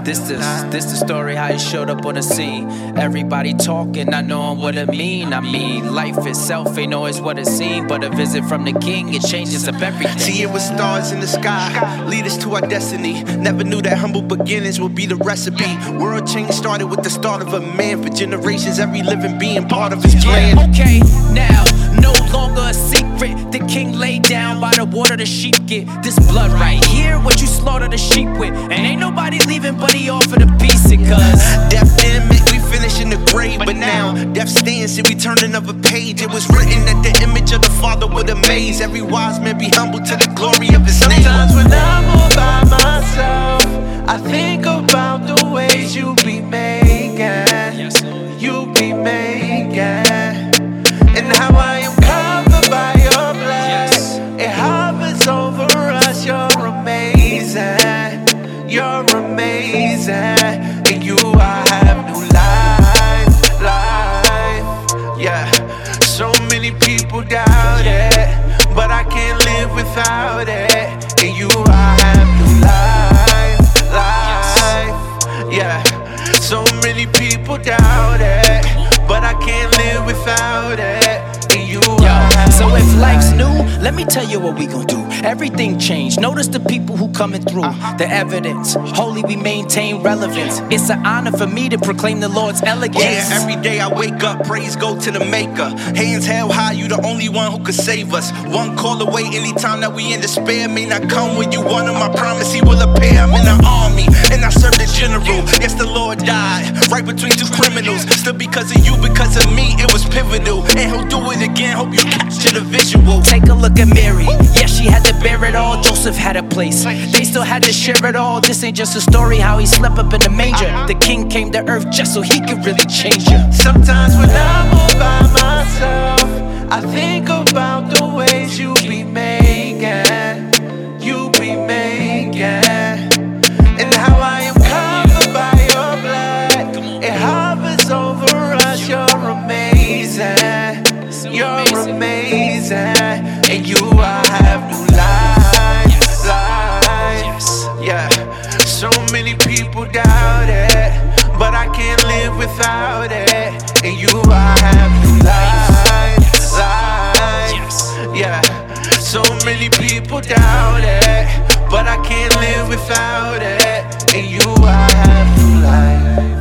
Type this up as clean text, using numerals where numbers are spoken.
This the story how he showed up on the scene. Everybody talking, I know what it mean. I mean, life itself ain't always what it seems, but a visit from the king, it changes up everything. See, it was stars in the sky, lead us to our destiny. Never knew that humble beginnings would be the recipe. World change started with the start of a man. For generations, every living being part of his plan. Yeah, okay, now, no longer a secret. The king laid down by the water the sheep get. This blood right here, what you slaughter the sheep with. And ain't nobody leaving, but he offered a piece it, cause death didn't make we finish in the grave, but now death stands and we turn another page. It was written that the image of the Father would amaze. Every wise man be humble to the glory of his name. Sometimes when I'm all by myself, I think about the ways you be making, you be making, and how I am covered by your blood. It hovers over us. You're amazing, you're amazing. In you I have new life, yeah. So many people doubt it, but I can't live without it. In you I have new life, yeah. So many people doubt it, but I can't live without it. In you I have so if life's new, let me tell you what we gon' do. Everything changed. Notice the people who coming through. The evidence. Holy, we maintain relevance. It's an honor for me to proclaim the Lord's elegance. Yeah, every day I wake up, praise go to the maker. Hands held high, you the only one who could save us. One call away anytime that we in despair. May not come when you want him, I promise he will appear. I'm in the army, and I serve the general. Yes, the Lord died, right between two criminals. Still because of you, because of me, it was pivotal. And he'll do it again, hope you capture the visual. Take a look at Mary. Yeah, she had to bear it all. Joseph had a place. They still had to share it all. This ain't just a story how he slept up in the manger. The king came to earth just so he could really change you. Sometimes when I'm all by myself, I think about the ways you be making, you be making, and how I am covered by your blood. It hovers over us. You're amazing, you're amazing. And you I have new life, yeah. So many people doubt it, but I can't live without it. And you I have new life, yeah. So many people doubt it, but I can't live without it. And you I have new life.